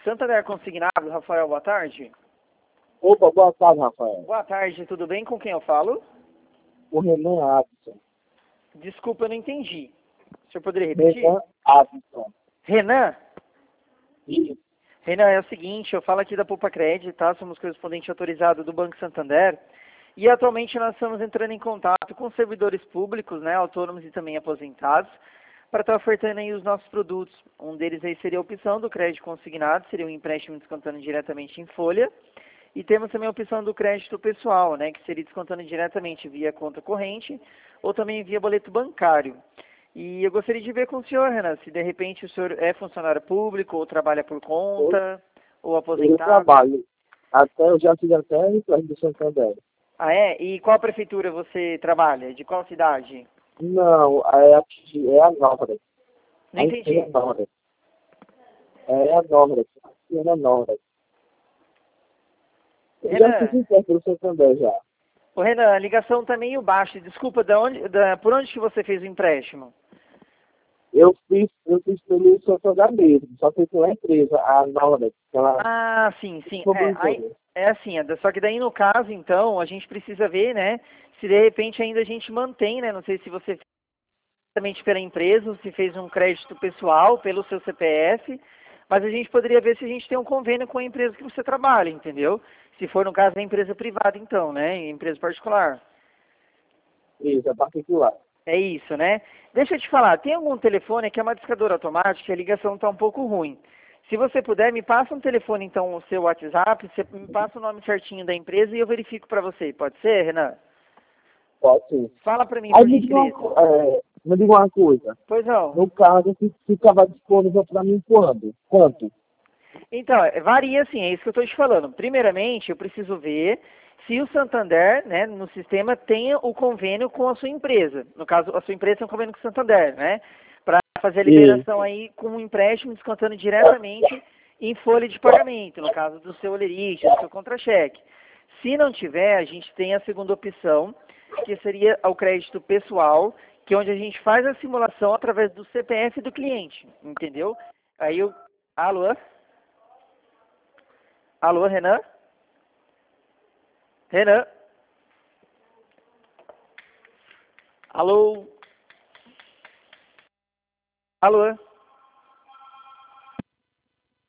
Santander Consignado, Rafael, boa tarde. Opa, boa tarde, Rafael. Boa tarde, tudo bem? Com quem eu falo? O Renan Adson. Desculpa, eu não entendi. O senhor poderia repetir? Renan Adson. Renan? Isso. Renan, é o seguinte, eu falo aqui da Poupa Cred, tá? Somos correspondente autorizado do Banco Santander. E atualmente nós estamos entrando em contato com servidores públicos, né, autônomos e também aposentados, para estar ofertando aí os nossos produtos. Um deles aí seria a opção do crédito consignado, seria um empréstimo descontando diretamente em folha. E temos também a opção do crédito pessoal, né, que seria descontando diretamente via conta corrente ou também via boleto bancário. E eu gostaria de ver com o senhor, Renan, se de repente o senhor é funcionário público ou trabalha por conta ou Eu aposentado. trabalho. Eu já fiz até o empréstimo do Santander. Ah, é? E qual prefeitura você trabalha? De qual cidade? Não, é a Nova. Não entendi. É a Nova. É a Nova. É a Nova. Eu já fiz Renan, empréstimo do Santander já. ô Renan, a ligação tá meio baixa. Desculpa, por onde que você fez o empréstimo? Eu fiz pelo Santander mesmo, só que com a empresa, a Nova. Ela Ah, sim, sim. disponibilizou. É assim, só que daí no caso, então, a gente precisa ver, né, se de repente ainda a gente mantém, né, não sei se você fez diretamente pela empresa ou se fez um crédito pessoal pelo seu CPF, mas a gente poderia ver se a gente tem um convênio com a empresa que você trabalha, entendeu? Se for no caso da empresa privada, então, né, empresa particular. Isso, é particular. É isso, né? Deixa eu te falar, tem algum telefone que é uma discadora automática e a ligação está um pouco ruim. Se você puder, me passa um telefone, então, o seu WhatsApp, você me passa o nome certinho da empresa e eu verifico para você. Pode ser, Renan? Pode ser. Fala para mim, Aí por gentileza. me diga uma coisa. Pois não. No caso, ficava disponível para mim quando? Quanto? Então, varia assim, é isso que eu estou te falando. Primeiramente, eu preciso ver se o Santander, né, no sistema, tem o convênio com a sua empresa. No caso, a sua empresa tem um convênio com o Santander, né? Para fazer a E, liberação aí com um empréstimo descontando diretamente em folha de pagamento, no caso do seu olerite, do seu contra-cheque. Se não tiver, a gente tem a segunda opção, que seria o crédito pessoal, que é onde a gente faz a simulação através do CPF do cliente, entendeu? Aí eu... Alô? Alô, Renan? Renan? Alô? Alô?